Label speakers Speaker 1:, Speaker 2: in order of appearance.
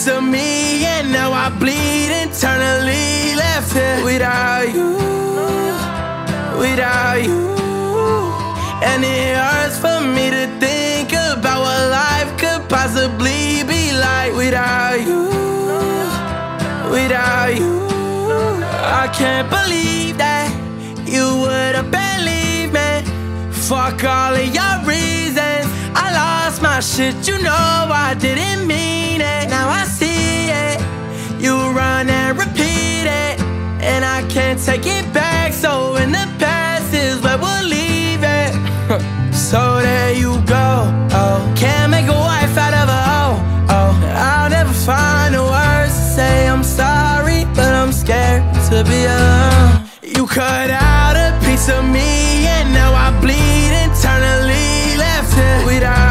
Speaker 1: piece of me, and now I bleed internally. Left here without you, without you. And it hurts for me to think about what life could possibly be like without you, without you. I can't believe that you would've believed me. Fuck all of your reasons. I lost my shit, you know I didn't mean it. Now I see it, you run and repeat it, and I can't take it back. So in the past is where we'll leave it. So there you go, oh. Can't make a wife out of a hoe, oh. I'll never find the words to say I'm sorry, but I'm scared to be alone. You cut out a piece of me, and now I bleed internally. Left here without